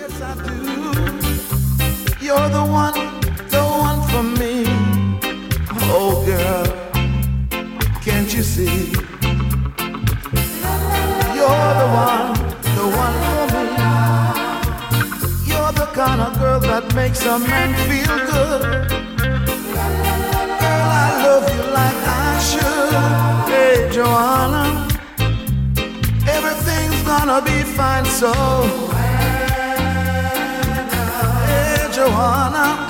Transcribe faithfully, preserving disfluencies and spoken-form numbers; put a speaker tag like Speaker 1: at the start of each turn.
Speaker 1: Yes, I do. You're the one, the one for me. Oh, girl, can't you see? You're the one, the one for me. You're the kind of girl that makes a man feel good. Girl, I love you like I should. Hey, Joanna, everything's gonna be fine, so hey, Joanna,